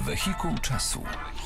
Wehikuł czasu.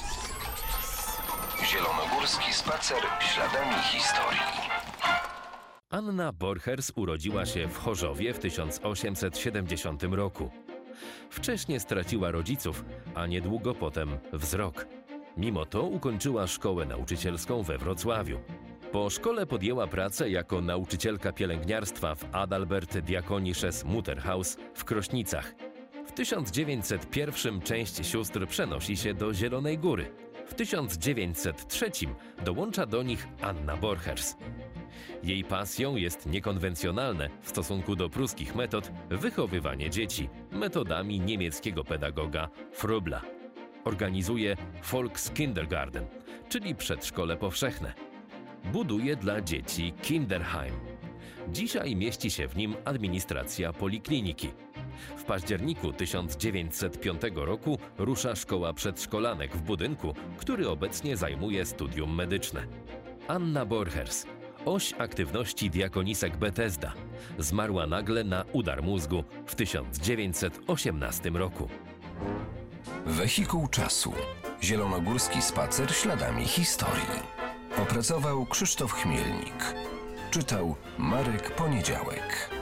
Zielonogórski spacer śladami historii. Anna Borchers urodziła się w Chorzowie w 1870 roku. Wcześnie straciła rodziców, a niedługo potem wzrok. Mimo to ukończyła szkołę nauczycielską we Wrocławiu. Po szkole podjęła pracę jako nauczycielka pielęgniarstwa w Adalbert Diakonisches Mutterhaus w Krośnicach. W 1901 część sióstr przenosi się do Zielonej Góry. W 1903 dołącza do nich Anna Borchers. Jej pasją jest niekonwencjonalne w stosunku do pruskich metod wychowywanie dzieci metodami niemieckiego pedagoga Fröbla. Organizuje Volkskindergarten, czyli przedszkole powszechne. Buduje dla dzieci Kinderheim. Dzisiaj mieści się w nim administracja polikliniki. W październiku 1905 roku rusza szkoła przedszkolanek w budynku, który obecnie zajmuje studium medyczne. Anna Borchers, oś aktywności diakonisek Bethesda, zmarła nagle na udar mózgu w 1918 roku. Wehikuł czasu. Zielonogórski spacer śladami historii. Opracował Krzysztof Chmielnik. Czytał Marek Poniedziałek.